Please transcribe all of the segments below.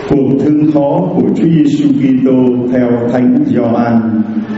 Cuộc thương khó của Chúa Giêsu Kitô theo Thánh Gioan.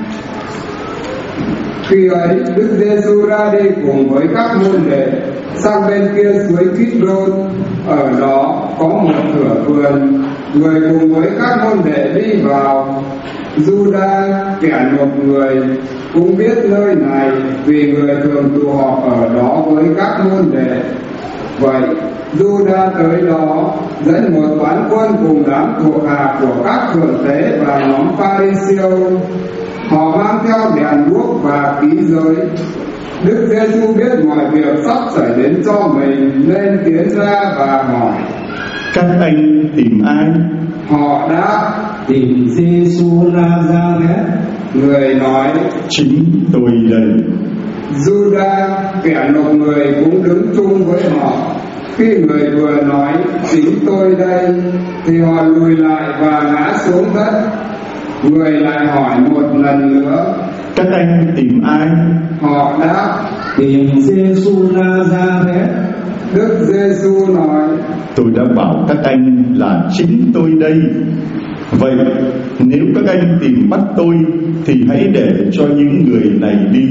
Khi ấy, Đức Giêsu ra đi cùng với các môn đệ sang bên kia suối Kidron. Ở đó có một thửa vườn. Người cùng với các môn đệ đi vào. Giuđa, kẻ nộp người, cũng biết nơi này vì người thường tụ họp ở đó với các môn đệ. Vậy Giuđa tới đó dẫn một toán quân cùng đám thuộc hạ của các thượng tế và nhóm Pha-ri-siêu. Họ mang theo đèn đuốc và ký giới. Đức Giêsu biết mọi việc sắp xảy đến cho mình nên tiến ra và hỏi: Các anh tìm ai? Họ đáp: Tìm Giêsu Nazareth. Người nói: Chính tôi đây. Giuđa, kẻ nộp người, cũng đứng chung với họ. Khi người vừa nói chính tôi đây thì họ lùi lại và ngã xuống đất. Người lại hỏi một lần nữa: Các anh tìm ai? Họ đáp: Tìm Giêsu Nazareth. Đức Giêsu nói: Tôi đã bảo các anh là chính tôi đây. Vậy nếu các anh tìm bắt tôi thì hãy để cho những người này đi.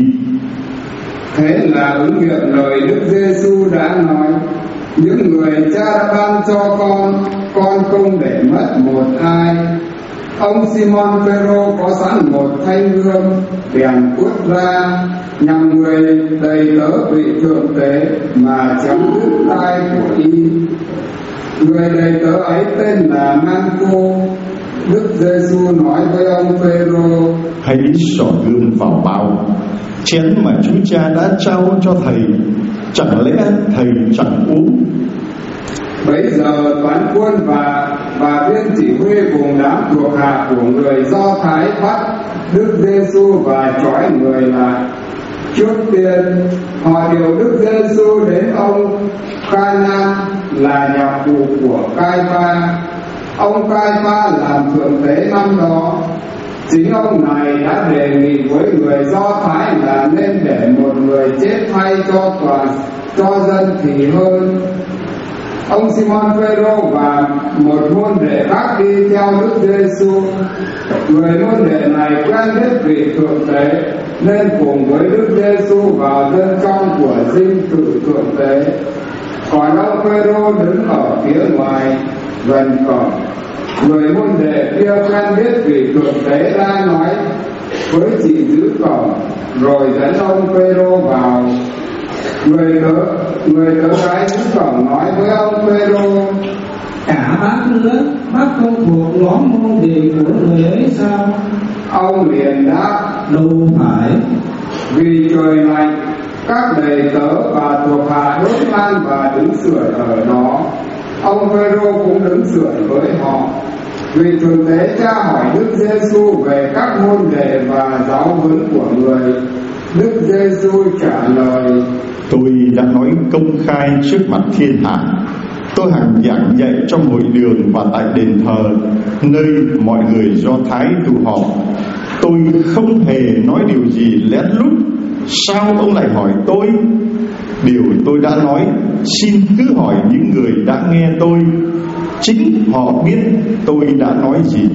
Thế là ứng nghiệm lời Đức Giêsu đã nói: Những người cha đã ban cho con không để mất một ai. Ông Simon Phêrô có sẵn một thanh gươm bèn quất ra nhằm người đầy tớ vị thượng tế mà chém đứt tai của y. Người đầy tớ ấy tên là Măn-cô. Đức Giêsu nói với ông Phêrô: Hãy xỏ gươm vào bao. Chén mà Chúa Cha đã trao cho thầy, chẳng lẽ thầy chẳng uống? Bấy giờ toán quân và viên chỉ huy cùng đám thuộc hạ của người Do Thái bắt Đức Giêsu và trói người lại. Trước tiên họ điều Đức Giêsu đến ông Ca-nan là nhà phụ của Cai-pha. Ông Cai-pha làm thượng tế năm đó. Chính ông này đã đề nghị với người Do Thái là nên để một người chết thay cho dân thì hơn. Ông Simon Phêrô và một môn đệ khác đi theo Đức Giêsu. Người môn đệ này quen biết vị thượng tế nên cùng với Đức Giêsu vào bên trong của dinh thự thượng tế. Còn ông Phêrô đứng ở phía ngoài gần cổng. Người môn đệ kia quen biết vị thượng tế đã nói với chị giữ cổng, rồi dẫn ông Phêrô vào. Người tớ gái giữ cổng nói với ông Phêrô: Cả bác nữa, bác không thuộc nhóm môn đệ của người ấy sao? Ông liền đáp: Đâu phải. Vì trời lạnh, các đầy tớ và thuộc hạ đốt than và đứng sưởi ở đó. Ông Phêrô cũng đứng sưởi với họ. Vị thượng tế tra hỏi Đức Giêsu về các môn đệ và giáo huấn của người. Đức Giêsu trả lời: Tôi đã nói công khai trước mặt thiên hạ. Tôi hằng giảng dạy trong hội đường và tại đền thờ, nơi mọi người Do Thái tụ họp. Tôi không hề nói điều gì lén lút. Sao ông lại hỏi tôi? Điều tôi đã nói, xin cứ hỏi những người đã nghe tôi. Chính họ biết tôi đã nói gì.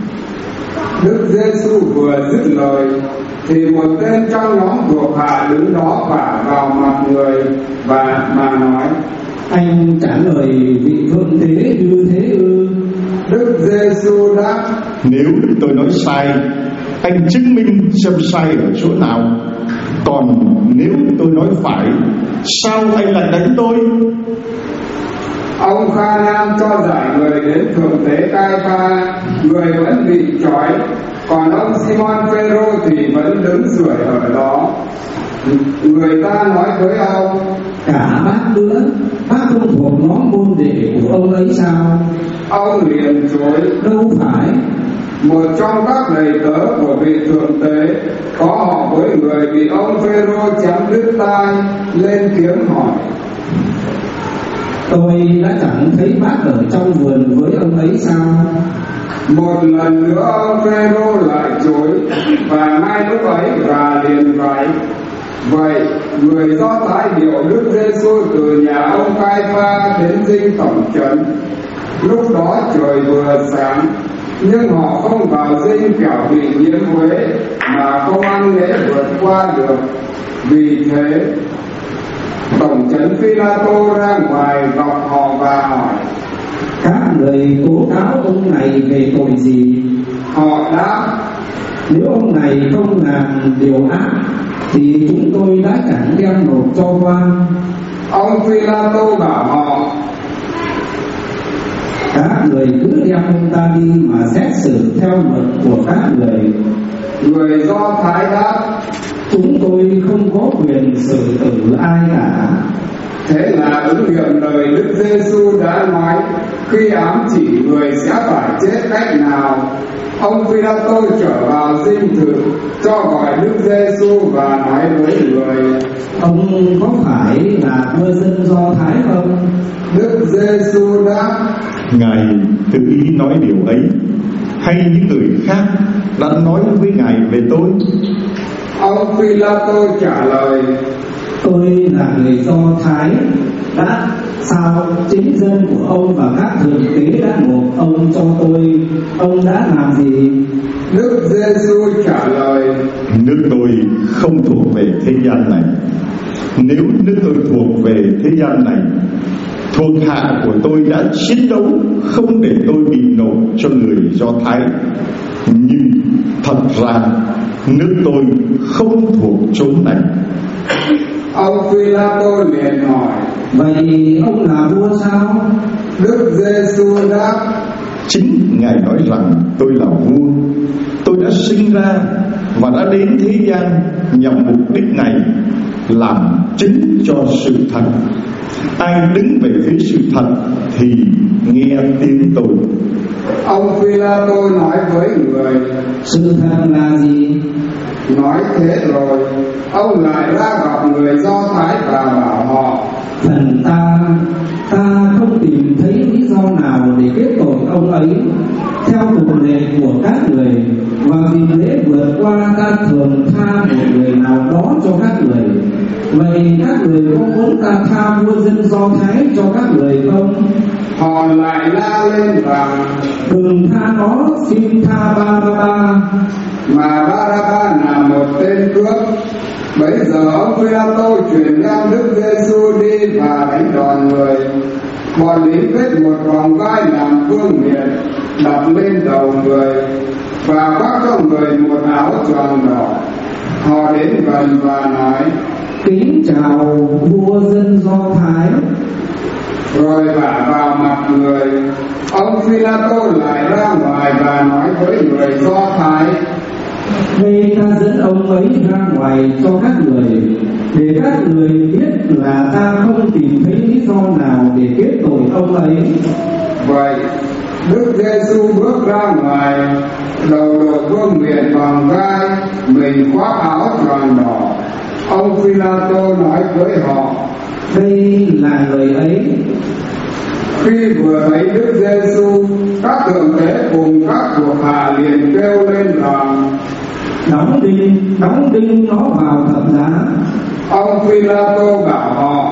Đức Giêsu vừa dứt lời thì một tên trong nhóm thuộc hạ đứng đó vả vào mặt người và mà nói: Anh trả lời vị thượng tế như thế ư? Đức Giêsu đáp: Nếu tôi nói sai, anh chứng minh xem sai ở chỗ nào. Còn nếu tôi nói phải, sao anh lại đánh tôi? Ông Ca-nan cho giải người đến thượng tế Cai-pha. Người vẫn bị trói, còn ông Simon Phêrô thì vẫn đứng sưởi ở đó. Người ta nói với ông: Cả bác nữa, bác không thuộc nhóm môn đệ của ông ấy sao? Ông liền chối: Đâu phải. Một trong các đầy tớ của vị thượng tế có họ với người bị ông Phêrô chém đứt tai lên tiếng hỏi: Tôi đã chẳng thấy bác ở trong vườn với ông ấy sao? Một lần nữa ông Phêrô lại chối, và ngay lúc ấy gà liền gáy. Vậy người Do Thái điều Đức Giêsu từ nhà ông Cai-pha đến dinh tổng trấn. Lúc đó trời vừa sáng, nhưng họ không vào dinh kẻo bị nhiễm huế, mà không ăn lễ vượt qua được. Vì thế tổng trấn Phi-la-tô ra ngoài gặp họ và hỏi: các người tố cáo ông này về tội gì? Họ đáp: Nếu ông này không làm điều ác thì chúng tôi đã chẳng đem nộp cho quan. Ông Phi-la-tô bảo họ: các người cứ đem ông ta đi mà xét xử theo luật của các người. Người Do Thái đáp: Chúng tôi không có quyền xử tử ai cả. Thế là ứng nghiệm lời Đức Giê-xu đã nói khi ám chỉ người sẽ phải chết cách nào. Ông Phi-la-tô trở vào dinh thự, cho gọi Đức Giê-xu và nói với người: Ông có phải là vua dân Do Thái không? Đức Giê-xu đáp: Ngài tự ý nói điều ấy, hay những người khác đã nói với Ngài về tôi? Ông Phi-la-tô trả lời: Tôi là người Do Thái. Đã sao chính dân của ông và các thượng tế đã nộp ông cho tôi? Ông đã làm gì? Đức Giê-xu trả lời: Nước tôi không thuộc về thế gian này. Nếu nước tôi thuộc về thế gian này, thuộc hạ của tôi đã chiến đấu không để tôi bị nộp cho người Do Thái. Nhưng thật ra nước tôi không thuộc chốn này. Ông Phi-la-tô liền hỏi: Vậy ông là vua sao? Đức Giê-xu đáp: Chính Ngài nói rằng tôi là vua. Tôi đã sinh ra và đã đến thế gian nhằm mục đích này, làm chứng cho sự thật. Ai đứng về phía sự thật thì nghe tiếng tôi. Ông Phi-la-tô nói với người: Sự thật là gì? Nói thế rồi, ông lại ra gặp người Do Thái và bảo họ: Thần ta không tìm thấy lý do nào để kết tội ông ấy theo tục lệ của các người, và vì lễ vượt qua ta thường tha một người nào đó cho các người. Vậy các người có muốn ta tha vua dân Do Thái cho các người không? Họ lại la lên rằng: Đừng tha nó, xin tha Ba-ra-ba. Mà Ba-ra-ba là một tên cướp. Bấy giờ ông Phi-la-tô chuyển đem Đức Giê-xu đi và đánh đòn người. Bọn lính kết một vòng vai làm phương miện, đặt lên đầu người và khoác cho người một áo choàng đỏ. Họ đến gần và nói: Kính chào vua dân Do Thái. Rồi vả vào mặt người. Ông Phi-la-tô lại ra ngoài và nói với người Do Thái: Vậy ta dẫn ông ấy ra ngoài cho các người, để các người biết là ta không tìm thấy lý do nào để kết tội ông ấy. Vậy Đức Giê-xu bước ra ngoài, đầu đội vương miện bằng gai, mình khoác áo choàng đỏ. Ông Phi-la-tô nói với họ: Đây là lời ấy. Khi vừa thấy Đức Giê-xu, các thượng tế cùng các thuộc hạ liền kêu lên rằng: Đóng đinh nó vào thập giá. Ông Phi-la-tô bảo họ: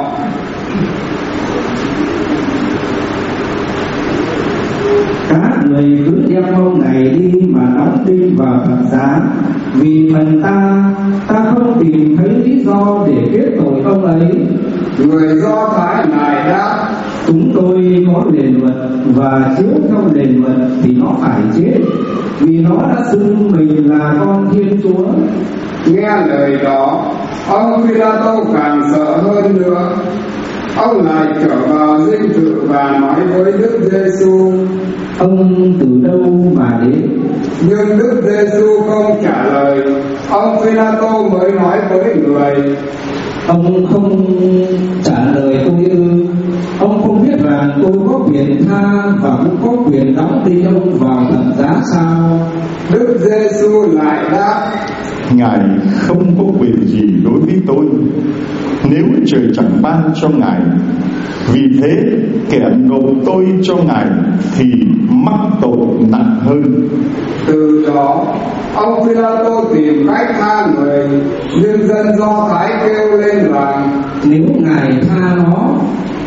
Các người cứ đem ông này đi mà đóng đinh vào thập giá, vì phần ta không tìm thấy lý do để kết tội ông ấy. Người Do Thái lại đáp: Chúng tôi có lệnh luật, và chiếu theo lệnh luật thì nó phải chết, vì nó đã xưng mình là con Thiên Chúa. Nghe lời đó, ông Phi-la-tô càng sợ hơn nữa. Ông lại trở vào dinh thự và nói với Đức Giê-xu: Ông từ đâu mà đến? Nhưng Đức Giê-xu không trả lời. Ông Phi-la-tô mới nói với người: Ông không trả lời tôi ư? Ông không biết rằng tôi có quyền tha và cũng có quyền đóng đinh ông vào thập giá sao? Đức Giê-xu lại đáp: Ngài không có quyền gì đối với tôi, nếu trời chẳng ban cho Ngài. Vì thế kẻ nộp tôi cho Ngài thì mắc tội nặng hơn. Từ đó ông Phi-la-tô tìm cách tha người, nhưng dân Do Thái kêu lên rằng: Nếu Ngài tha nó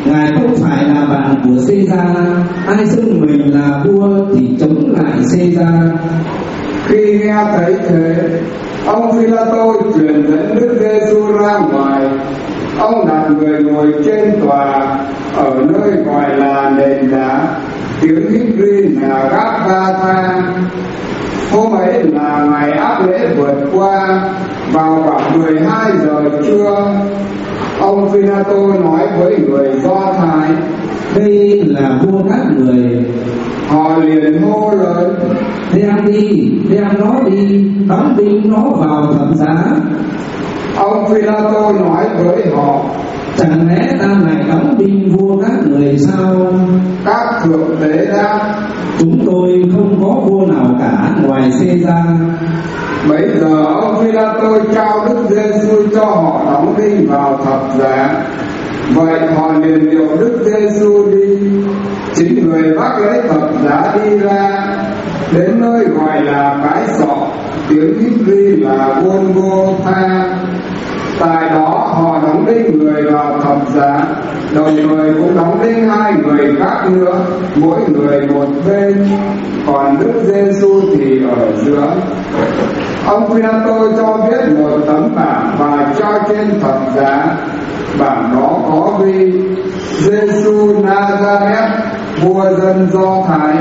Ngài không phải là bạn của Caesar, ai xưng mình là vua thì chống lại Caesar. Khi nghe thấy thế, ông Phi-la-tô truyền dẫn Đức Giê-xu ra ngoài. Ông đặt người ngồi trên tòa ở nơi gọi là nền đá, tiếng Hebrew là Gabbatha. Hôm ấy là ngày áp lễ vượt qua, vào khoảng 12 giờ trưa. Ông Phi-la-tô nói với người Do Thái: Đây là vua các người. Họ liền hô lớn: Đem đi, đem nó đi, đóng đinh nó vào thập giá. Ông Phi-la-tô nói với họ: Chẳng lẽ ta lại đóng đinh vua các người sao? Các thượng tế đáp: Chúng tôi không có vua nào cả ngoài Caesar. Bấy giờ ông Phi-la-tô trao Đức Giê-xu cho họ đóng đinh vào thập giá. Vậy họ liền điều Đức Giê-xu đi. Chính người vác lấy thập giá đi ra, đến nơi gọi là Cái Sọ, tiếng Hebrew là Golgotha. Tại đó họ đóng đinh người vào thập giá, đồng thời cũng đóng đinh hai người khác nữa, mỗi người một bên, còn Đức Giê-xu thì ở giữa. Ông Phi-la-tô cho viết một tấm bảng và cho trên thập giá. Bảng đó có ghi: Giê-xu Na-za-rét, vua dân Do Thái.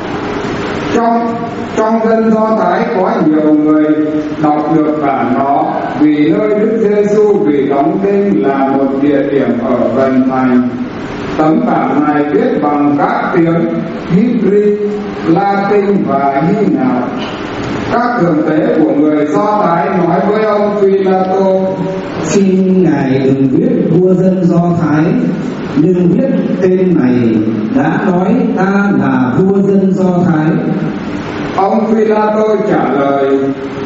Trong dân Do Thái có nhiều người đọc được bản đó, vì nơi Đức Giê-xu bị đóng đinh là một địa điểm ở gần thành. Tấm bảng này viết bằng các tiếng Hebrew, Latin và Hy Lạp. Các thượng tế của người Do Thái nói với ông Phi-la-tô: Xin ngài đừng viết vua dân Do Thái, nhưng viết tên này đã nói ta là vua dân Do Thái. Ông Phi-la-tô trả lời: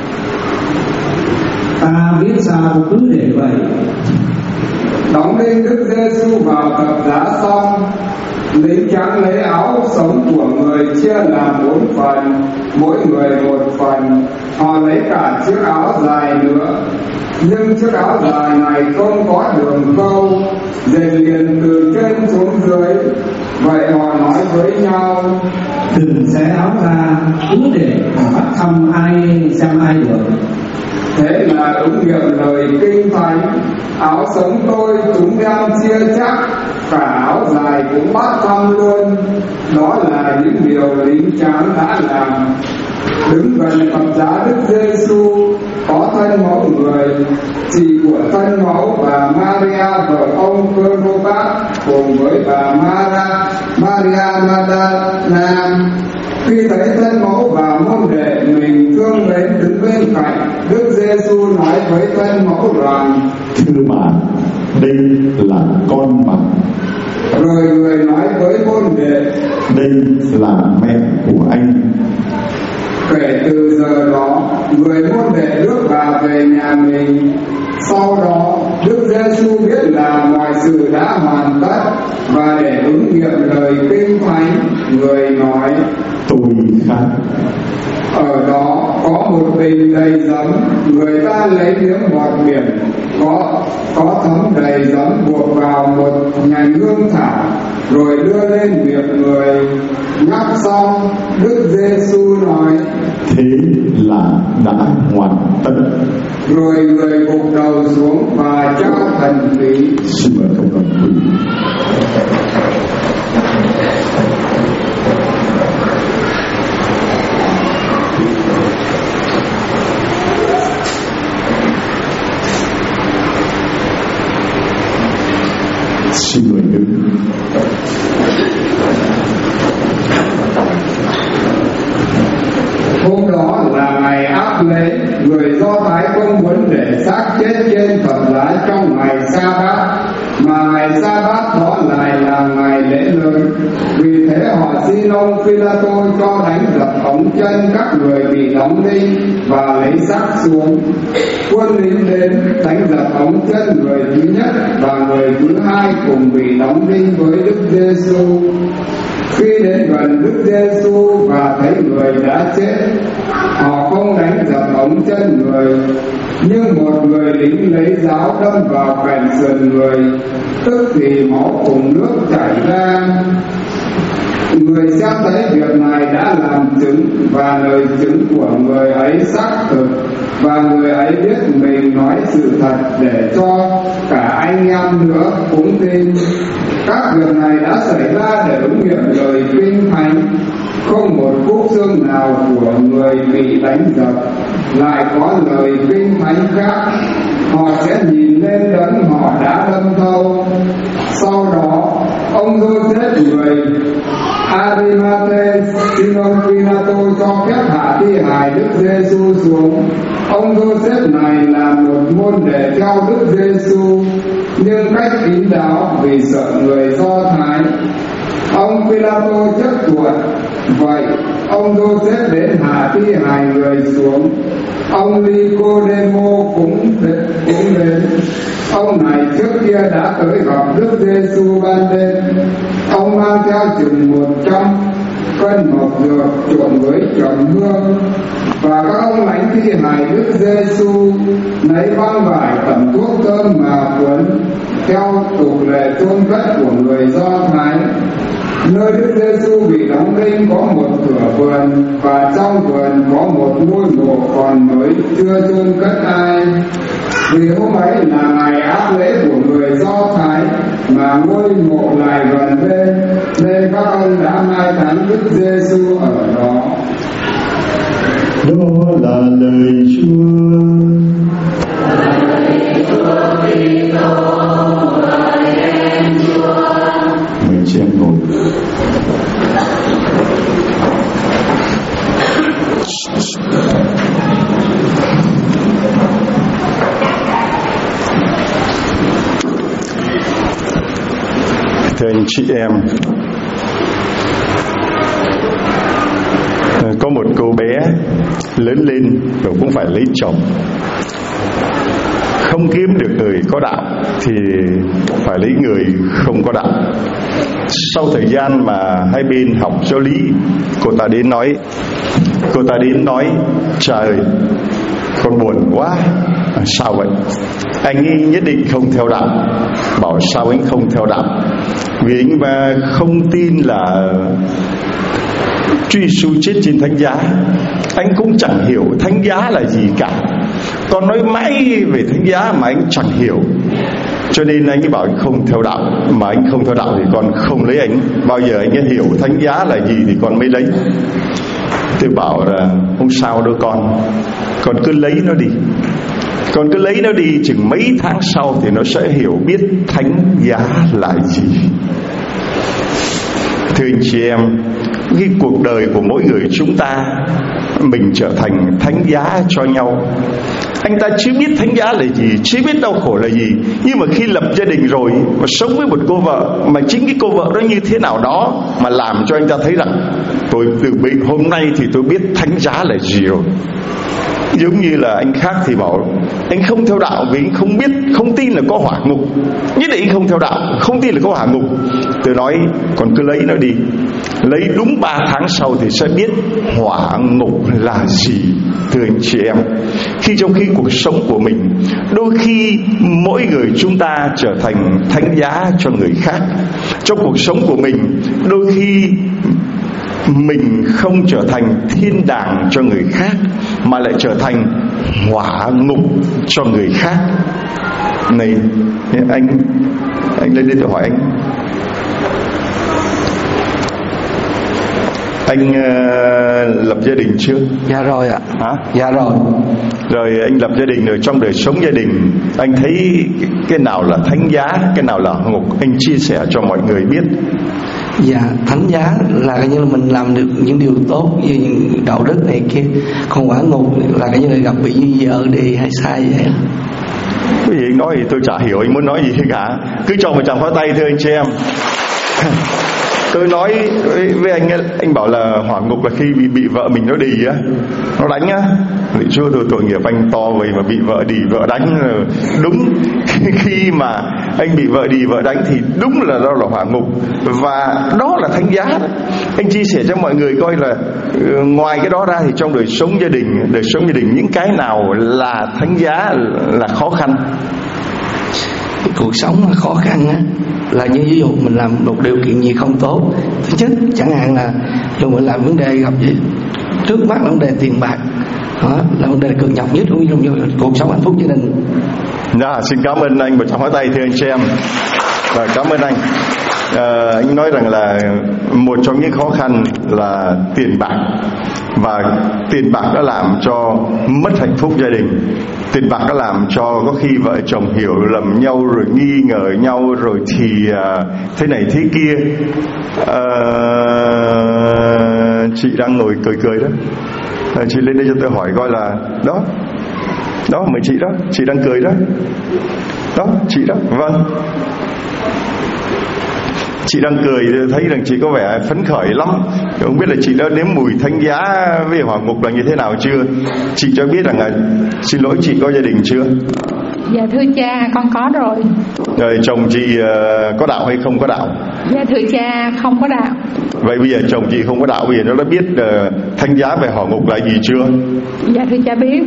Ta biết sao cứ để vậy. Đóng đinh Đức Giê-xu vào thập giá xong, lính trắng lấy áo sống của người chia làm 4 phần, mỗi người một phần. Họ lấy cả chiếc áo dài nữa, nhưng chiếc áo dài này không có đường câu, dệt liền từ trên xuống dưới. Vậy họ nói với nhau: Đừng xé áo ra, cứ để bắt thăm ai xem ai được. Thế là ứng nghiệm lời Kinh Thánh: Áo sống tôi chúng đem chia chắc, cả áo dài cũng bắt thăm luôn. Đó là những điều lính tráng đã làm. Đứng gần thập giá Đức Giê-xu có thân mẫu người, chị của thân mẫu bà Maria vợ ông Cleopas, cùng với bà Maria Magdalena. Khi thấy thân mẫu và môn đệ mình thương mến đứng bên cạnh, Đức Giê-xu nói với thân mẫu rằng: Thưa bà, đây là con bà. Rồi người nói với môn đệ: Đây là mẹ của anh. Kể từ giờ đó, người môn đệ rước bà về nhà mình. Sau đó, Đức Giê-xu biết là mọi sự đã hoàn tất, và để ứng nghiệm lời Kinh Thánh, người nói: Tôi khác. Ở đó có một bình đầy giấm, người ta lấy miếng bọt biển có thấm đầy giấm buộc vào một nhành hương thảo, rồi đưa lên miệng người. Nhắc xong, Đức Giê-xu nói: Thế là đã hoàn tất. Rồi người gục đầu xuống và trao thần khí. Xin mời cộng đồng quỳ. Xin mời đứng. Hôm đó là ngày áp lễ, người Do Thái không muốn để xác chết trên thập giá trong ngày Sa-bát, mà ngày Sa-bát đó lại là ngày lễ lớn. Vì thế họ xin ông Phi-la-tô cho đánh dập ống chân các người bị đóng đinh và lấy xác xuống. Quân lính đến đánh dập ống chân người thứ nhất và người thứ hai cùng bị đóng đinh với Đức Giê-xu. Khi đến gần Đức Giê-xu và thấy người đã chết, họ không đánh dập ống chân người, Nhưng một người lính lấy giáo đâm vào cạnh sườn người, tức thì máu cùng nước chảy ra. Người xem thấy việc này đã làm chứng, và lời chứng của người ấy xác thực, và người ấy biết mình nói sự thật để cho cả anh em nữa cũng tin. Các việc này đã xảy ra để ứng nghiệm lời kinh thánh: không một khúc xương nào của người bị đánh dập. Lại có lời kinh thánh khác: họ sẽ nhìn lên đấng họ đã đâm thâu. Sau đó ông Giô-sép người Arimatê, Simon Pilato cho phép hạ thi hài Đức Giê-xu xuống. Ông Giô-sép này là một môn đệ theo Đức Giê-xu, nhưng cách kín đáo vì sợ người Do Thái. Ông Pilato chấp thuận. Vậy ông Giô-sép đến hạ thi hài người xuống. Ông Nicôđêmô cũng đến. Ông này trước kia đã tới gặp Đức Giê-xu ban đêm. Ông mang theo chừng 100 cân mộc dược trộn với trầm hương. Và các ông lãnh thi hài Đức Giê-xu lấy băng vải tẩm thuốc thơm mà cuốn, theo tục lệ chôn cất của người Do Thái. Nơi Đức Giê-xu bị đóng đinh có một thửa vườn, và trong vườn có một ngôi mộ còn mới chưa chôn cất ai. Vì hôm ấy là ngày áp lễ của người Do Thái, mà ngôi mộ lại gần bên, nên các ông đã mai táng Đức Giê-xu ở đó. Đó là lời Chúa. Mời chị em ngồi. Thưa anh chị em, có một cô bé lớn lên rồi cũng phải lấy chồng, không kiếm được người có đạo thì phải lấy người không có đạo. Sau thời gian mà hai bên học giáo lý, cô ta đến nói trời, con buồn quá. Sao vậy? Anh ấy nhất định không theo đạo. Bảo sao anh không theo đạo? Vì anh mà không tin là Chúa Giêsu chết trên thánh giá. Anh cũng chẳng hiểu thánh giá là gì cả. Con nói mãi về thánh giá mà anh chẳng hiểu. Cho nên anh ấy bảo anh không theo đạo. Mà anh không theo đạo thì con không lấy anh. Bao giờ anh ấy hiểu thánh giá là gì thì con mới lấy. Tôi bảo là không sao đâu con cứ lấy nó đi. Con cứ lấy nó đi, chừng mấy tháng sau thì nó sẽ hiểu biết thánh giá là gì. Thưa anh chị em, cái cuộc đời của mỗi người chúng ta, mình trở thành thánh giá cho nhau. Anh ta chưa biết thánh giá là gì, chưa biết đau khổ là gì, nhưng mà khi lập gia đình rồi và sống với một cô vợ, mà chính cái cô vợ đó như thế nào đó mà làm cho anh ta thấy rằng tôi từ hôm nay thì tôi biết thánh giá là gì rồi. Giống như là anh khác thì bảo anh không theo đạo vì anh không biết, không tin là có hỏa ngục. Nhất định anh không theo đạo, không tin là có hỏa ngục. Tôi nói còn cứ lấy nó đi. Lấy đúng 3 tháng sau thì sẽ biết hỏa ngục là gì. Thưa anh chị em, trong khi cuộc sống của mình, đôi khi mỗi người chúng ta trở thành thánh giá cho người khác. Trong cuộc sống của mình, đôi khi mình không trở thành thiên đàng cho người khác, mà lại trở thành hỏa ngục cho người khác. Này anh lên đây tôi hỏi anh lập gia đình chưa? Dạ rồi ạ. Hả? Dạ rồi. Rồi anh lập gia đình rồi, trong đời sống gia đình anh thấy cái nào là thánh giá, cái nào là ngục, anh chia sẻ cho mọi người biết. Dạ, thánh giá là coi như là mình làm được những điều tốt như những đạo đức này kia. Còn hỏa ngục là coi như là gặp bị như vợ đi hay sai vậy. Cái gì anh nói thì tôi chả hiểu anh muốn nói gì cả. Cứ cho một tràng pháo tay thưa anh chị em. Tôi nói với anh bảo là hỏa ngục là khi bị vợ mình nó đì á, nó đánh á. Lạy Chúa, tội nghiệp anh to vậy mà bị vợ đì vợ đánh. Đúng khi mà anh bị vợ đì vợ đánh thì đúng là đó là hỏa ngục, và đó là thánh giá. Anh chia sẻ cho mọi người coi là ngoài cái đó ra thì trong đời sống gia đình những cái nào là thánh giá, là khó khăn. Cuộc sống mà khó khăn á, là như ví dụ mình làm một điều kiện gì không tốt. Thứ nhất chẳng hạn là dù mình làm vấn đề gặp gì trước mắt là vấn đề tiền bạc, đó là vấn đề cực nhọc nhất trong cuộc sống hạnh phúc gia đình. Xin cảm ơn anh, một tràng pháo tay thưa anh chị em. Và cảm ơn anh. Anh nói rằng là một trong những khó khăn là tiền bạc, và tiền bạc đã làm cho mất hạnh phúc gia đình. Tiền bạc đã làm cho có khi vợ chồng hiểu lầm nhau, rồi nghi ngờ nhau, rồi thì thế này thế kia. Chị đang ngồi cười đó. Chị lên đây cho tôi hỏi coi là đó mấy chị đó, chị đang cười đó. Đó, chị đó, vâng. Chị đang cười, thấy rằng chị có vẻ phấn khởi lắm. Không biết là chị đã nếm mùi thánh giá với hỏa ngục là như thế nào chưa? Chị cho biết rằng là xin lỗi, chị có gia đình chưa? Dạ thưa cha, con có rồi. Rồi chồng chị có đạo hay không có đạo? Dạ thưa cha, không có đạo. Vậy bây giờ chồng chị không có đạo, bây giờ nó đã biết thánh giá về hỏa ngục là gì chưa? Dạ thưa cha biết.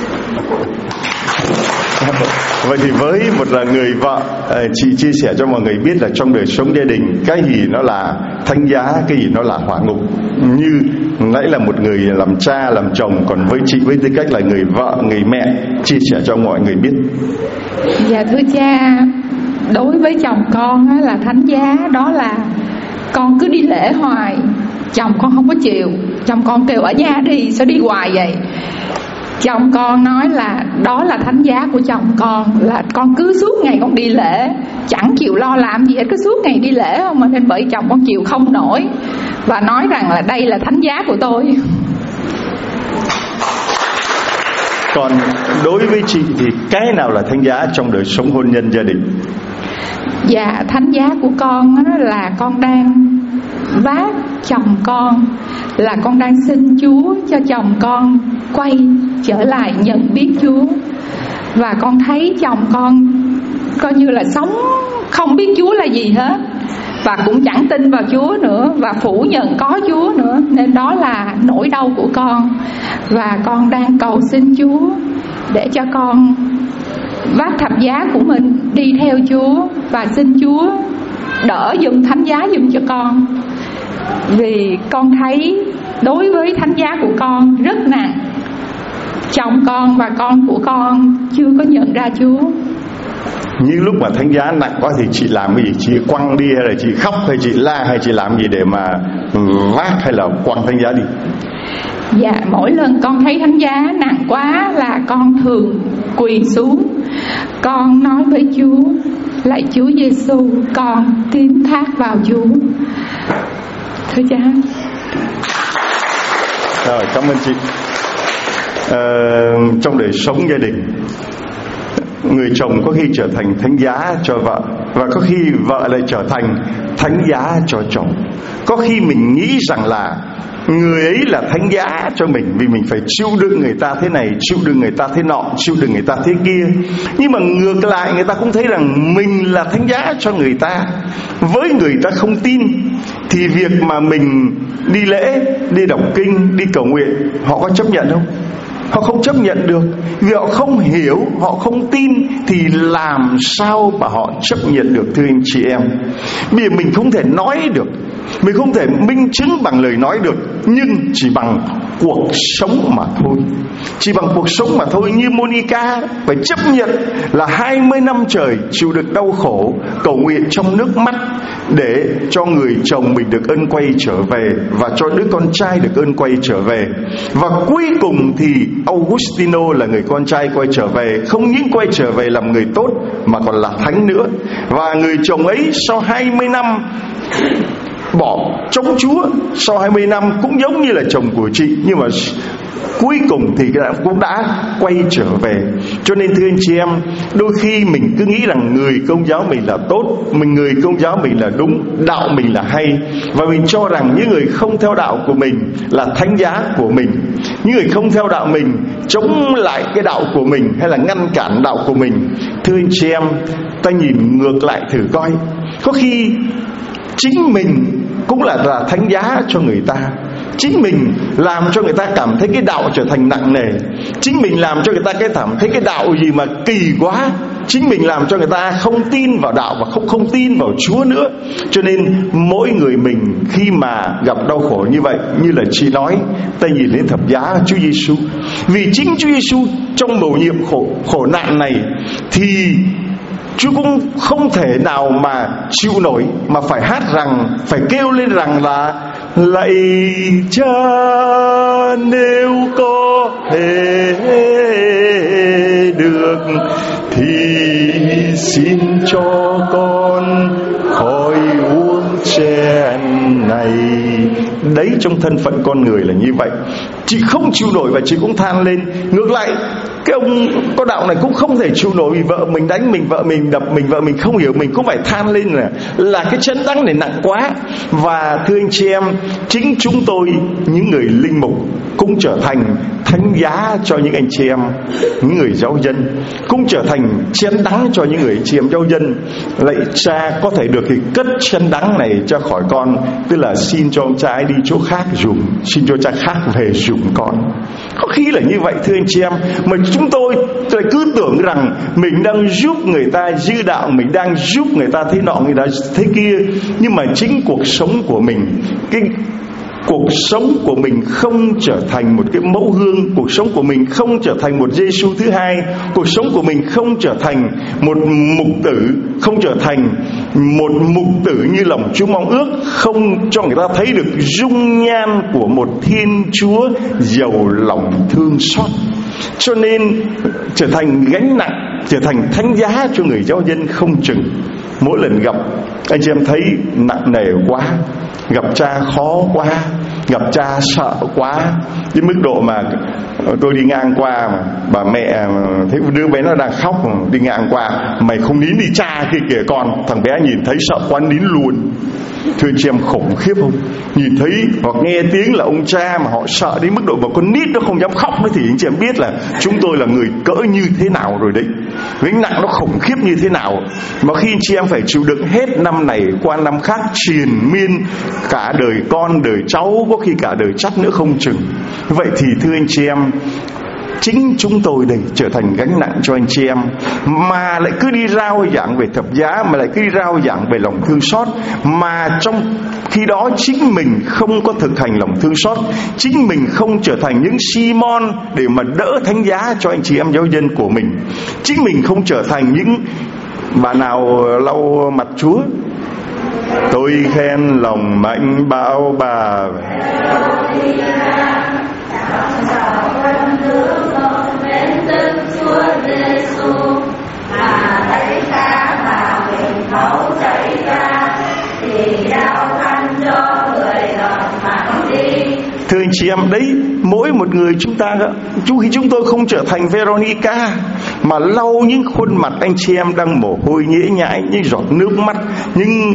Vậy thì với một là người vợ, chị chia sẻ cho mọi người biết là trong đời sống gia đình cái gì nó là thánh giá, cái gì nó là hỏa ngục. Như nãy là một người làm cha làm chồng, còn với chị với tư cách là người vợ, người mẹ, chia sẻ cho mọi người biết. Dạ thưa cha, đối với chồng con á, là thánh giá đó là con cứ đi lễ hoài, chồng con không có chịu. Chồng con kêu ở nhà đi, sao đi hoài vậy? Chồng con nói là đó là thánh giá của chồng con, là con cứ suốt ngày con đi lễ, chẳng chịu lo làm gì hết, cứ suốt ngày đi lễ không mà, nên bởi chồng con chịu không nổi và nói rằng là đây là thánh giá của tôi. Còn đối với chị thì cái nào là thánh giá trong đời sống hôn nhân gia đình? Dạ thánh giá của con đó là con đang vác chồng con, là con đang xin Chúa cho chồng con quay trở lại nhận biết Chúa. Và con thấy chồng con coi như là sống không biết Chúa là gì hết, và cũng chẳng tin vào Chúa nữa, và phủ nhận có Chúa nữa. Nên đó là nỗi đau của con, và con đang cầu xin Chúa để cho con vác thập giá của mình đi theo Chúa, và xin Chúa đỡ giùm thánh giá giùm cho con. Vì con thấy đối với thánh giá của con rất nặng. Chồng con và con của con chưa có nhận ra Chúa. Những lúc mà thánh giá nặng quá thì chị làm cái gì? Chị quăng đi, hay là chị khóc, hay chị la, hay chị làm gì để mà vác, hay là quăng thánh giá đi? Dạ mỗi lần con thấy thánh giá nặng quá là con thường quỳ xuống, con nói với Chúa: lạy Chúa Giêsu, con tín thác vào Chúa. Thưa cha. Rồi, cảm ơn chị. Trong đời sống gia đình, người chồng có khi trở thành thánh giá cho vợ, và có khi vợ lại trở thành thánh giá cho chồng. Có khi mình nghĩ rằng là người ấy là thánh giá cho mình, vì mình phải chịu đựng người ta thế này, chịu đựng người ta thế nọ, chịu đựng người ta thế kia. Nhưng mà ngược lại, người ta cũng thấy rằng mình là thánh giá cho người ta. Với người ta không tin thì việc mà mình đi lễ, đi đọc kinh, đi cầu nguyện, họ có chấp nhận không? Họ không chấp nhận được, vì họ không hiểu, họ không tin, thì làm sao mà họ chấp nhận được, thưa anh chị em? Bây giờ mình không thể nói được, mình không thể minh chứng bằng lời nói được, nhưng chỉ bằng cuộc sống mà thôi. Chỉ bằng cuộc sống mà thôi. Như Monica phải chấp nhận là 20 năm trời chịu được đau khổ, cầu nguyện trong nước mắt để cho người chồng mình được ơn quay trở về, và cho đứa con trai được ơn quay trở về. Và cuối cùng thì Augustino là người con trai quay trở về, không những quay trở về làm người tốt mà còn là thánh nữa. Và người chồng ấy sau 20 năm bỏ chống Chúa sau 20 năm cũng giống như là chồng của chị, nhưng mà cuối cùng thì cũng đã quay trở về. Cho nên thưa anh chị em, đôi khi mình cứ nghĩ rằng người Công giáo mình là tốt, người Công giáo mình là đúng, đạo mình là hay, và mình cho rằng những người không theo đạo của mình là thánh giá của mình. Những người không theo đạo mình chống lại cái đạo của mình hay là ngăn cản đạo của mình. Thưa anh chị em, ta nhìn ngược lại thử coi, có khi chính mình cũng là thánh giá cho người ta. Chính mình làm cho người ta cảm thấy cái đạo trở thành nặng nề. Chính mình làm cho người ta cảm thấy cái đạo gì mà kỳ quá. Chính mình làm cho người ta không tin vào đạo và không tin vào Chúa nữa. Cho nên mỗi người mình khi mà gặp đau khổ như vậy, như là chị nói, ta nhìn lên thập giá Chúa Giêsu. Vì chính Chúa Giêsu trong mầu nhiệm khổ nạn này thì Chúa cũng không thể nào mà chịu nổi, mà phải hát rằng, phải kêu lên rằng là: lạy Cha, nếu có thể được thì xin cho con khỏi uống chén này. Đấy, trong thân phận con người là như vậy. Chị không chịu nổi và chị cũng than lên. Ngược lại, cái ông có đạo này cũng không thể chịu nổi vì vợ mình đánh mình, vợ mình đập mình, vợ mình không hiểu mình, cũng phải than lên là cái chân đắng này nặng quá. Và thưa anh chị em, chính chúng tôi, những người linh mục, cũng trở thành thánh giá cho những anh chị em, những người giáo dân, cũng trở thành chén đắng cho những người chị em giáo dân. Lạy Cha, có thể được thì cất chén đắng này cho khỏi con, tức là xin cho ông cha ấy đi chỗ khác dùng, xin cho cha khác về dùng con. Có khi là như vậy thưa anh chị em, mà chúng tôi lại cứ tưởng rằng mình đang giúp người ta giữ đạo, mình đang giúp người ta thế nọ, người ta thế kia. Nhưng mà chính cuộc sống của mình, cuộc sống của mình không trở thành một cái mẫu gương, cuộc sống của mình không trở thành một Giêsu thứ hai, cuộc sống của mình không trở thành một mục tử, không trở thành một mục tử như lòng Chúa mong ước, không cho người ta thấy được dung nhan của một Thiên Chúa giàu lòng thương xót. Cho nên trở thành gánh nặng, trở thành thánh giá cho người giáo dân không chừng. Mỗi lần gặp anh chị em thấy nặng nề quá, gặp cha khó quá, gặp cha sợ quá, đến mức độ mà tôi đi ngang qua mà bà mẹ thấy đứa bé nó đang khóc, đi ngang qua: mày không nín đi cha kia kìa con. Thằng bé nhìn thấy sợ quá nín luôn. Thưa anh chị em, khủng khiếp không? Nhìn thấy hoặc nghe tiếng là ông cha mà họ sợ đến mức độ mà con nít nó không dám khóc nữa, thì anh chị em biết là chúng tôi là người cỡ như thế nào rồi đấy. Gánh nặng nó khủng khiếp như thế nào. Mà khi anh chị em phải chịu đựng hết năm này qua năm khác, triền miên cả đời con, đời cháu, có khi cả đời chắt nữa không chừng. Vậy thì thưa anh chị em, chính chúng tôi đây trở thành gánh nặng cho anh chị em, mà lại cứ đi rao giảng về thập giá, mà lại cứ đi rao giảng về lòng thương xót, mà trong khi đó chính mình không có thực hành lòng thương xót, chính mình không trở thành những Simon để mà đỡ thánh giá cho anh chị em giáo dân của mình, chính mình không trở thành những bà nào lau mặt Chúa: tôi khen lòng mạnh bao bà. Thưa anh chị em, đấy, mỗi một người chúng ta, khi chúng tôi không trở thành Veronica mà lau những khuôn mặt anh chị em đang mồ hôi nhễ nhại, những giọt nước mắt, những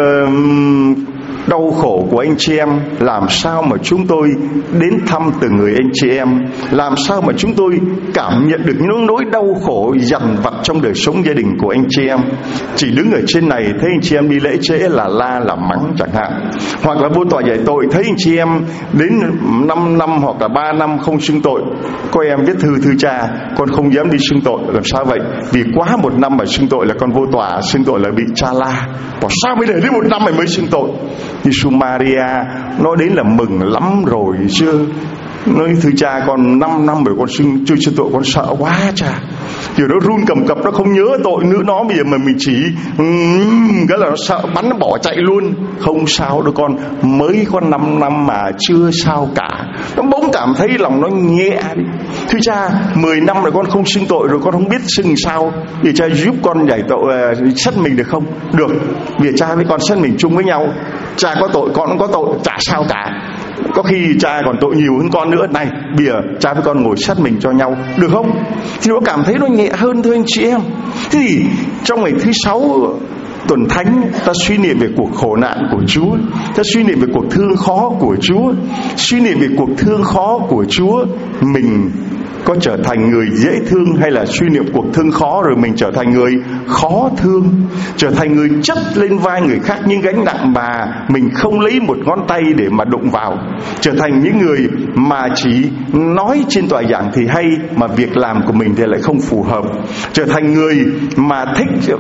đau khổ của anh chị em, làm sao mà chúng tôi đến thăm từng người anh chị em, làm sao mà chúng tôi cảm nhận được những nỗi đau khổ dằn vặt trong đời sống gia đình của anh chị em. Chỉ đứng ở trên này thấy anh chị em đi lễ trễ là la là mắng chẳng hạn, hoặc là vô tòa giải tội thấy anh chị em đến 5 năm hoặc là 3 năm không xưng tội, có em viết thư: thưa cha, con không dám đi xưng tội. Làm sao vậy? Vì quá 1 năm mà xưng tội là con vô tòa xưng tội là bị cha la. Bảo sao mới để đến 1 năm mày mới xưng tội? Giêsu Maria nói đến là mừng lắm rồi chưa? Nói: thưa cha, con 5 năm rồi con chưa xưng tội, con sợ quá cha. Giờ nó run cầm cập, nó không nhớ tội nữa, nó bây giờ mà mình chỉ cái là nó sợ bắn, nó bỏ chạy luôn. Không sao đâu con, mới có 5 năm mà chưa sao cả. Nó bỗng cảm thấy lòng nó nhẹ đi. Thưa cha, 10 năm rồi con không xưng tội, rồi con không biết xưng sao, vì cha giúp con giải tội, xét mình được không? Được, vì cha với con xét mình chung với nhau. Cha có tội, con cũng có tội, chả sao cả. Có khi cha còn tội nhiều hơn con nữa. Này, bây giờ cha với con ngồi xét mình cho nhau, được không? Thì nó cảm thấy nó nhẹ hơn, thưa anh chị em. Thế thì trong ngày thứ 6 tuần thánh, ta suy niệm về cuộc khổ nạn của Chúa, ta suy niệm về cuộc thương khó của Chúa. Suy niệm về cuộc thương khó của Chúa, mình có trở thành người dễ thương, hay là suy niệm cuộc thương khó rồi mình trở thành người khó thương, trở thành người chất lên vai người khác những gánh nặng mà mình không lấy một ngón tay để mà đụng vào, trở thành những người mà chỉ nói trên tòa giảng thì hay mà việc làm của mình thì lại không phù hợp, trở thành người mà thích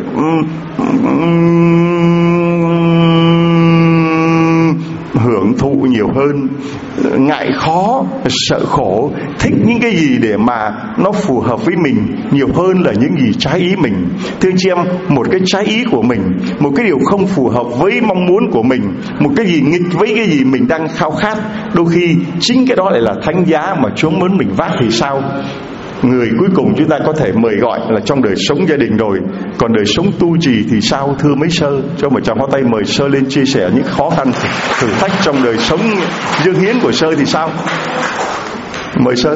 hưởng thụ nhiều hơn, ngại khó, sợ khổ, thích những cái gì để mà nó phù hợp với mình nhiều hơn là những gì trái ý mình. Thưa chị em, một cái trái ý của mình, một cái điều không phù hợp với mong muốn của mình, một cái gì nghịch với cái gì mình đang khao khát, đôi khi chính cái đó lại là thánh giá mà Chúa muốn mình vác thì sao? Người cuối cùng chúng ta có thể mời gọi là trong đời sống gia đình rồi. Còn đời sống tu trì thì sao, thưa mấy sơ? Cho một tràng pháo tay mời sơ lên chia sẻ những khó khăn thử thách trong đời sống dương hiến của sơ thì sao? Mời sơ.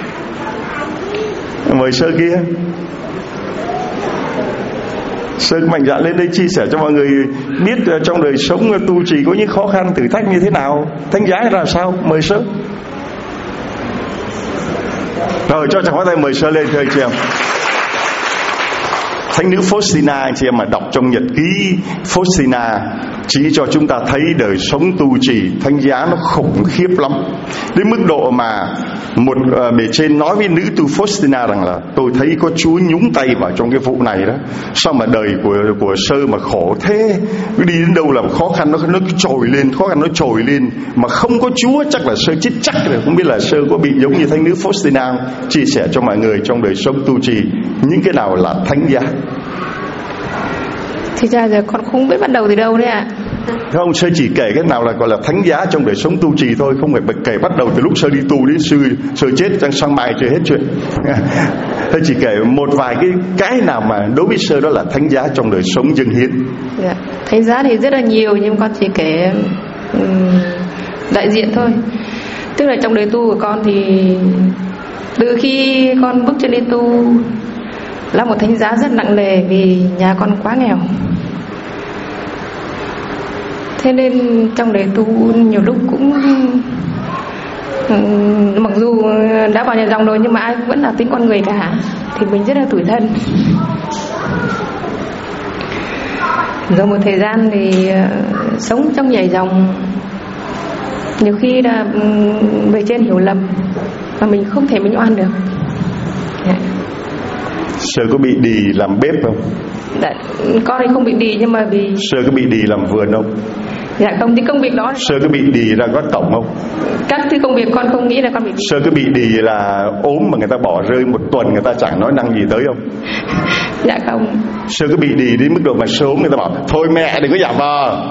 Mời sơ kia. Sơ mạnh dạn lên đây chia sẻ cho mọi người biết trong đời sống tu trì có những khó khăn thử thách như thế nào, thánh giá ra sao. Mời sơ. Rồi cho chẳng có tay mời sơ lên thưa anh chị em. Thánh nữ Faustina, anh chị em mà đọc trong nhật ký Faustina chỉ cho chúng ta thấy đời sống tu trì thánh giá nó khủng khiếp lắm, đến mức độ mà một bề trên nói với nữ tu Faustina rằng là tôi thấy có Chúa nhúng tay vào trong cái vụ này đó. Sao mà đời của sơ mà khổ thế, đi đến đâu làm khó khăn nó trồi lên, khó khăn nó trồi lên mà không có Chúa chắc là sơ chết chắc rồi. Không biết là sơ có bị giống như thánh nữ Faustina không? Chia sẻ cho mọi người trong đời sống tu trì những cái nào là thánh giá. Thì ra giờ con không biết bắt đầu từ đâu đấy ạ. Không, sơ chỉ kể cái nào là gọi là thánh giá trong đời sống tu trì thôi, không phải kể bắt đầu từ lúc sơ đi tu đến sơ chết sang mai chưa hết chuyện. Sơ chỉ kể một vài cái nào mà đối với sơ đó là thánh giá trong đời sống dâng hiến. Dạ. Thánh giá thì rất là nhiều, nhưng con chỉ kể đại diện thôi. Tức là trong đời tu của con thì từ khi con bước chân đi tu là một thánh giá rất nặng nề, vì nhà con quá nghèo. Thế nên trong đời tu nhiều lúc cũng mặc dù đã vào nhà dòng rồi nhưng mà ai cũng vẫn là tính con người cả, thì mình rất là tủi thân. Rồi một thời gian thì sống trong nhảy dòng, nhiều khi là bề trên hiểu lầm và mình không thể minh oan được. Sơ có bị đì làm bếp không? Dạ, con thì không bị đì, nhưng mà vì sơ có bị đì làm vườn không? Dạ không, thì công việc đó sơ có bị đì ra quán cổng không? Các thứ công việc con không nghĩ là con bị đì. Sơ có bị đì là ốm mà người ta bỏ rơi một tuần người ta chẳng nói năng gì tới không? Dạ không. Sơ có bị đì đến mức độ mà sơ ốm người ta bảo thôi mẹ đừng có giả vờ.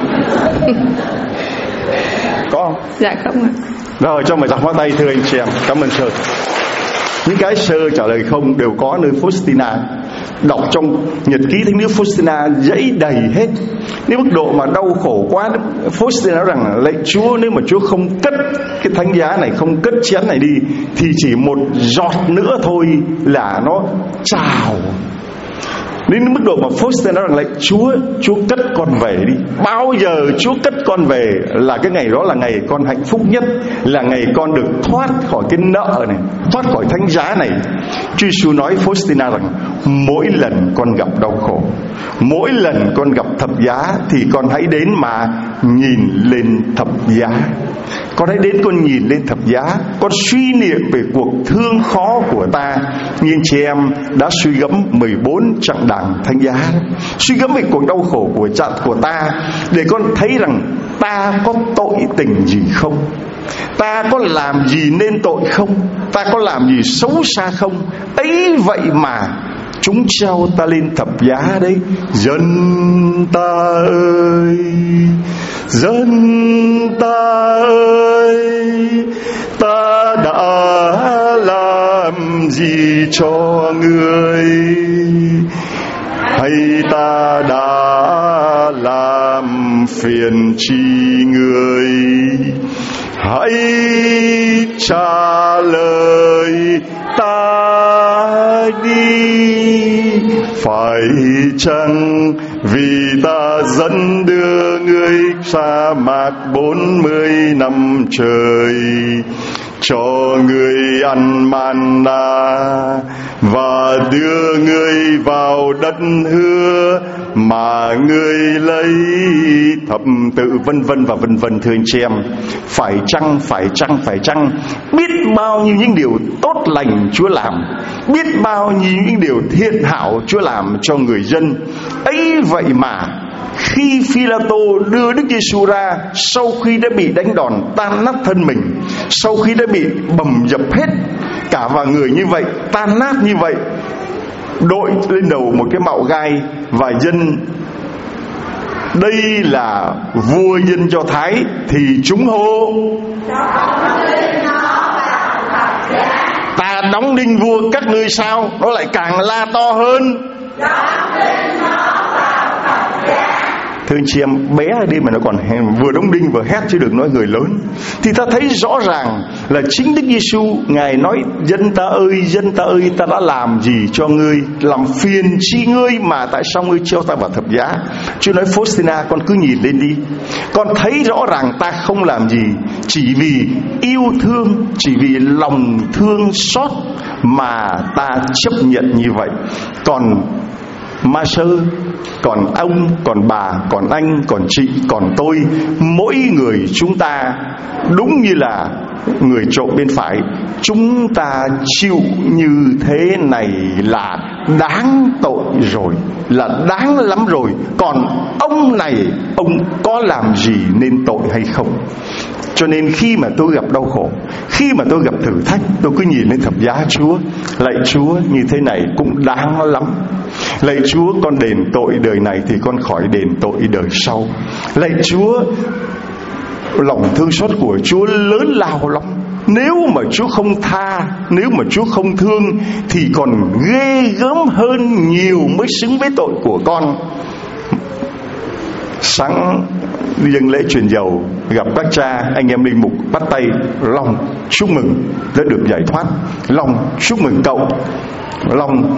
Có không? Dạ không ạ. Rồi cho mời giặc pháo tay thưa anh chị em. Cảm ơn sơ. Những cái sơ trả lời không đều có nơi Faustina. Đọc trong nhật ký thánh nữ Faustina dãy đầy hết. Nếu mức độ mà đau khổ quá, Faustina nói rằng lạy Chúa, nếu mà Chúa không cất cái thánh giá này, không cất chén này đi, thì chỉ một giọt nữa thôi là nó trào. Đến mức độ mà Faustina nói rằng lạy Chúa cất con về đi. Bao giờ Chúa cất con về là cái ngày đó là ngày con hạnh phúc nhất, là ngày con được thoát khỏi cái nợ này, thoát khỏi thánh giá này. Chúa Giêsu nói Faustina rằng mỗi lần con gặp đau khổ, mỗi lần con gặp thập giá, thì con hãy đến mà nhìn lên thập giá. Con hãy đến con nhìn lên thập giá, con suy niệm về cuộc thương khó của ta. Nhưng chị em đã suy gẫm 14 chặng đàng thánh giá, suy gẫm về cuộc đau khổ của ta, để con thấy rằng ta có tội tình gì không, ta có làm gì nên tội không, ta có làm gì xấu xa không. Ấy vậy mà chúng treo ta lên thập giá đấy. Dân ta ơi, dân ta ơi, ta đã làm hay ta đã làm phiền chi người? Hãy trả lời ta đi. Phải chăng vì ta dẫn đưa ngươi sa mạc 40 năm trời, cho ngươi ăn manna và đưa ngươi vào đất hứa mà ngươi lấy thập tự, vân vân và vân vân. Thưa anh chị em, phải chăng biết bao nhiêu những điều tốt lành Chúa làm, biết bao nhiêu những điều thiện hảo Chúa làm cho người dân ấy, vậy mà khi Phi-la-tô đưa Đức Giêsu ra, sau khi đã bị đánh đòn tan nát thân mình, sau khi đã bị bầm dập hết cả vào người như vậy, tan nát như vậy, đội lên đầu một cái mạo gai và dân, đây là vua dân Do Thái, thì chúng hô: ta đóng đinh vua các ngươi sao? Nó lại càng la to hơn: thưa anh chị em, bé đi mà nó còn vừa đóng đinh vừa hét chứ đừng nói người lớn. Thì ta thấy rõ ràng là chính Đức Giêsu, Ngài nói: dân ta ơi, ta đã làm gì cho ngươi, làm phiền chi ngươi mà tại sao ngươi treo ta vào thập giá? Chúa nói: Faustina, con cứ nhìn lên đi, con thấy rõ ràng ta không làm gì, chỉ vì yêu thương, chỉ vì lòng thương xót mà ta chấp nhận như vậy. Còn Ma-sơ, còn ông, còn bà, còn anh, còn chị, còn tôi, mỗi người chúng ta đúng như là người trộm bên phải, chúng ta chịu như thế này là đáng tội rồi, là đáng lắm rồi. Còn ông này, ông có làm gì nên tội hay không? Cho nên khi mà tôi gặp đau khổ, khi mà tôi gặp thử thách, tôi cứ nhìn lên thập giá Chúa: lạy Chúa, như thế này cũng đáng lắm. Lạy Chúa, con đền tội đời này thì con khỏi đền tội đời sau. Lạy Chúa, lòng thương xót của Chúa lớn lao lắm. Nếu mà Chúa không tha, nếu mà Chúa không thương thì còn ghê gớm hơn nhiều mới xứng với tội của con. Sáng dâng lễ truyền dầu, gặp các cha anh em linh mục, bắt tay: Long chúc mừng đã được giải thoát, Long chúc mừng cậu, Long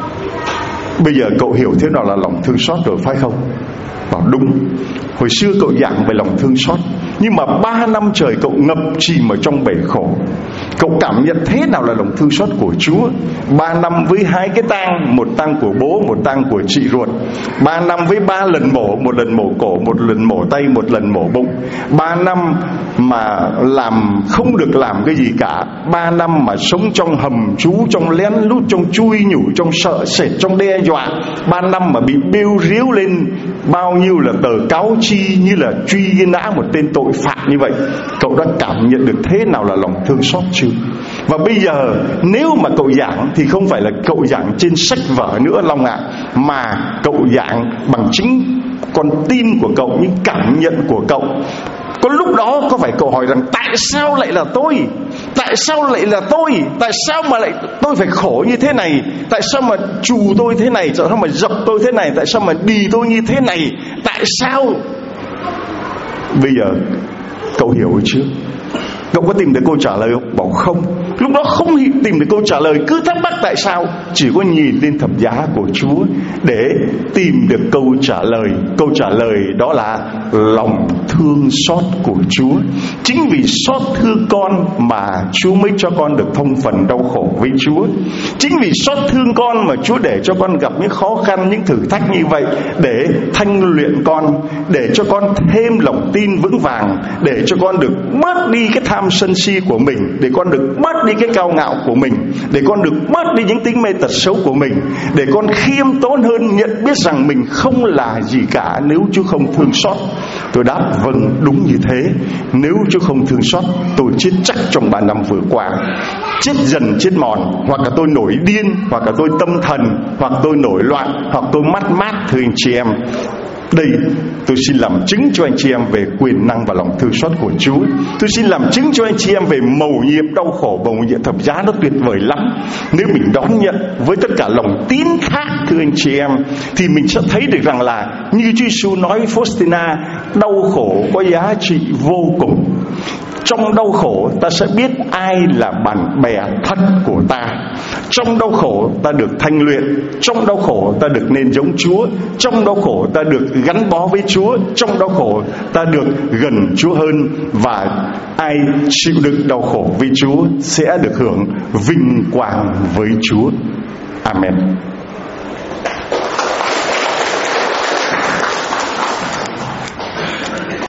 bây giờ cậu hiểu thế nào là lòng thương xót rồi phải không? Bảo đúng. Hồi xưa cậu giảng về lòng thương xót, nhưng mà 3 năm trời cậu ngập chìm ở trong bể khổ. Cậu cảm nhận thế nào là lòng thương xót của Chúa. 3 năm với 2 cái tang, một tang của bố, một tang của chị ruột. 3 năm với 3 lần mổ, một lần mổ cổ, một lần mổ tay, một lần mổ bụng. 3 năm mà làm không được làm cái gì cả. 3 năm mà sống trong hầm trú, trong lén lút, trong chui nhủ, trong sợ sệt, trong đe dọa. 3 năm mà bị bêu riếu lên bao nhiêu là tờ cáo chi, như là truy nã một tên tội phạm như vậy. Cậu đã cảm nhận được thế nào là lòng thương xót chưa? Và bây giờ nếu mà cậu giảng thì không phải là cậu giảng trên sách vở nữa Long ạ, mà cậu giảng bằng chính con tim của cậu, những cảm nhận của cậu. Có lúc đó có phải cậu hỏi rằng: tại sao lại là tôi? Tại sao lại là tôi? Tại sao mà lại tôi phải khổ như thế này? Tại sao mà trù tôi thế này? Tại sao mà dập tôi thế này? Tại sao mà đì tôi như thế này? Tại sao? Bây giờ cậu hiểu chưa? Cậu có tìm được câu trả lời không? Bảo không. Lúc đó không tìm được câu trả lời, cứ thắc mắc tại sao. Chỉ có nhìn lên thập giá của Chúa để tìm được câu trả lời. Câu trả lời đó là lòng thương xót của Chúa. Chính vì xót thương con mà Chúa mới cho con được thông phần đau khổ với Chúa. Chính vì xót thương con mà Chúa để cho con gặp những khó khăn, những thử thách như vậy, để thanh luyện con, để cho con thêm lòng tin vững vàng, để cho con được bớt đi cái tham sân si của mình, để con được bớt đi cái cao ngạo của mình, để con được bớt đi những tính mê tật xấu của mình, để con khiêm tốn hơn, nhận biết rằng mình không là gì cả nếu Chúa không thương xót. Tôi đáp vâng, đúng như thế. Nếu Chúa không thương xót, tôi chết chắc trong 3 năm vừa qua. Chết dần chết mòn, hoặc là tôi nổi điên, hoặc là tôi tâm thần, hoặc tôi nổi loạn, hoặc tôi mất mát. Thưa anh chị em, Đây, tôi xin làm chứng cho anh chị em về quyền năng và lòng thương xót của Chúa. Tôi xin làm chứng cho anh chị em về mầu nhiệm đau khổ và mầu nhiệm thập giá, nó tuyệt vời lắm. Nếu mình đón nhận với tất cả lòng tín thác, thưa anh chị em, thì mình sẽ thấy được rằng là như Chúa Giêsu nói với Faustina, đau khổ có giá trị vô cùng. Trong đau khổ ta sẽ biết ai là bạn bè thật của ta. Trong đau khổ ta được thanh luyện. Trong đau khổ ta được nên giống Chúa. Trong đau khổ ta được gắn bó với Chúa. Trong đau khổ ta được gần Chúa hơn. Và ai chịu đựng đau khổ với Chúa sẽ được hưởng vinh quang với Chúa. Amen.